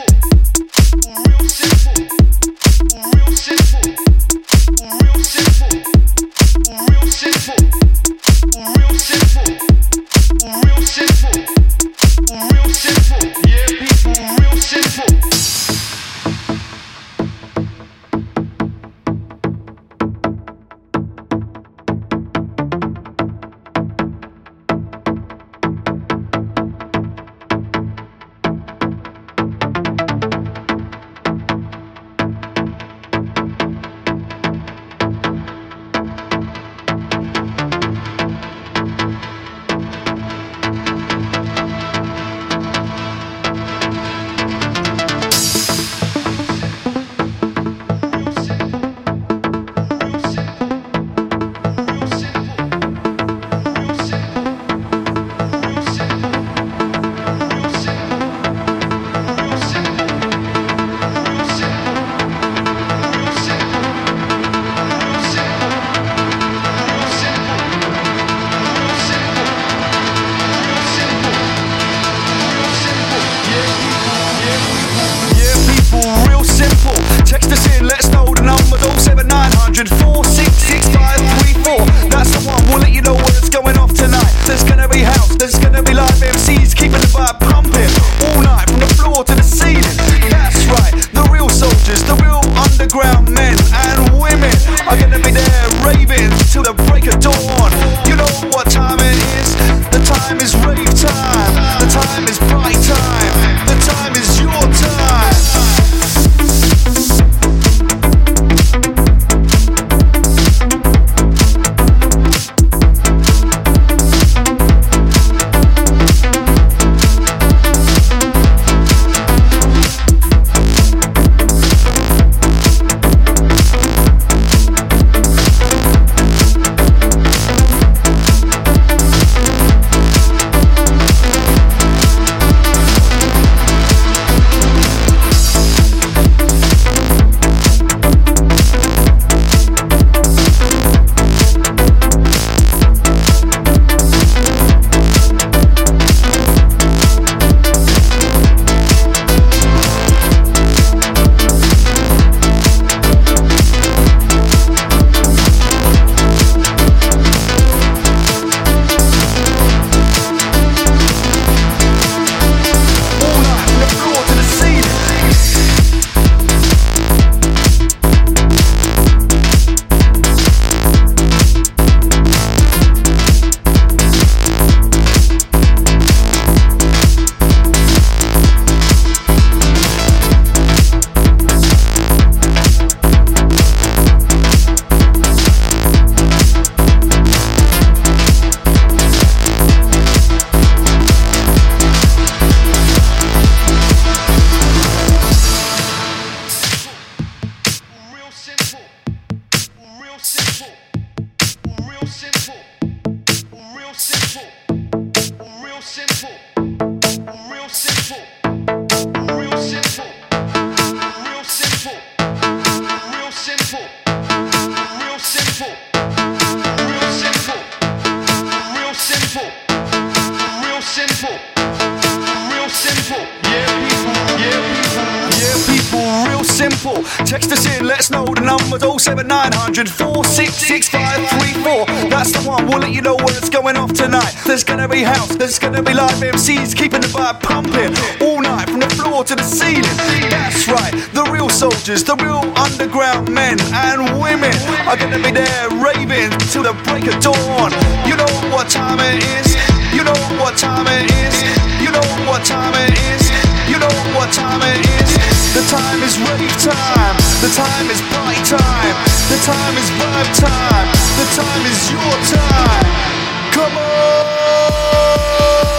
Text us in, let us know the number 07900 466 534. That's the one, we'll let you know what's going off tonight. There's gonna be house, there's gonna be live MCs, keeping the vibe pumping all night from the floor to the ceiling. That's right, the real soldiers, the real underground men and women are gonna be there raving till the break of dawn. You know what time it is? The time is rave time. The time is party time. The time is your time. Text us in, let us know the number 07900 466 534. That's the one, we'll let you know what's going off tonight. There's gonna be house, there's gonna be live MCs, keeping the vibe pumping all night from the floor to the ceiling. That's right, the real soldiers, the real underground men and women are gonna be there raving till the break of dawn. You know what time it is, you know what time it is, you know what time it is, you know what time it is. The time is rave time, the time is party time, the time is vibe time, the time is your time. Come on!